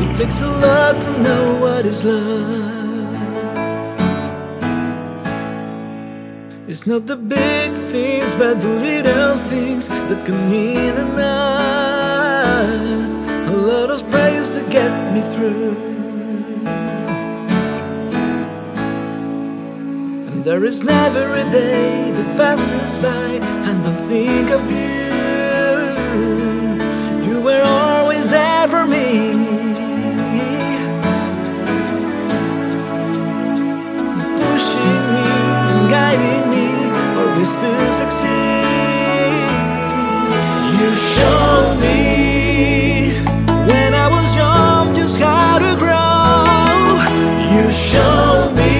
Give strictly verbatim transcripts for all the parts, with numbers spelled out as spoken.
It takes a lot to know what is love. It's not the big things, but the little things that can mean enough. A lot of praise to get me through. And there is never a day that passes by and don't think of you. You were always there for me, pushing me and guiding me, always to succeed. You showed me when I was young just how to grow. You showed me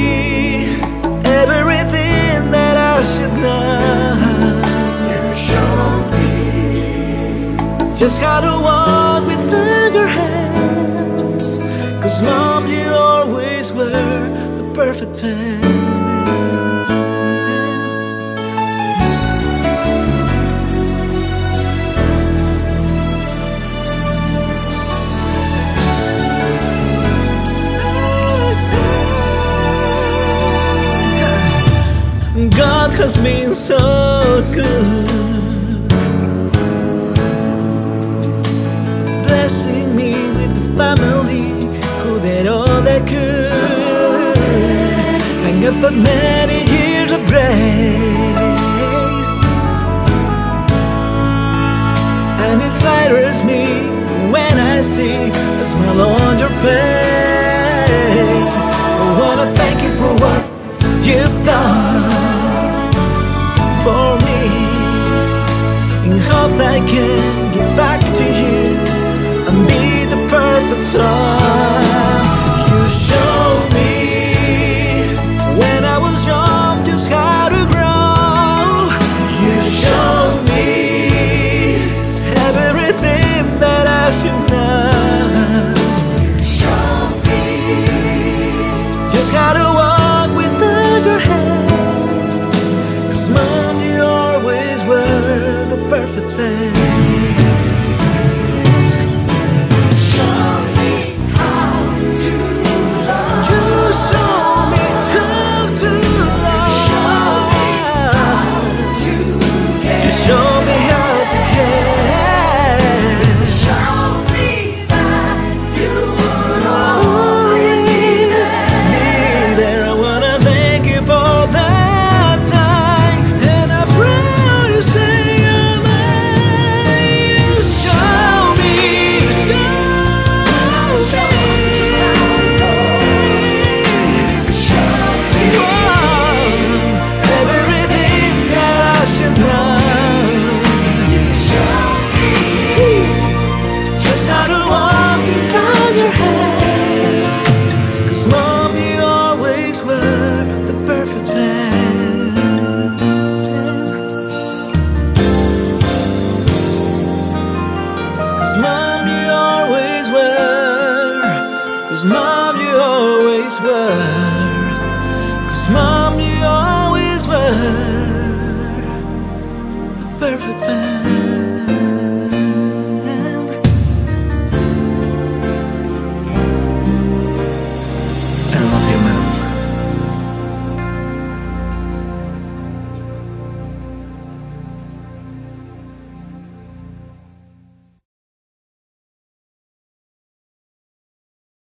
everything that I should know. You showed me just how to walk without your hands. 'Cause Mom, you always were the perfect fan. God has been so good, blessing me with a family who did all they could. And got that many years of grace, and it flatters me when I see a smile on your face. I wanna thank you for what you've done for me, and hope I can get back to you and be the perfect son. You showed me when I was young just how to grow. You showed me everything that I should know. You showed me just how to walk without your hands. 'Cause Mom, you always were the perfect fan. Mom, you always were. 'Cause Mom, you always were. 'Cause Mom, you always were the perfect fan.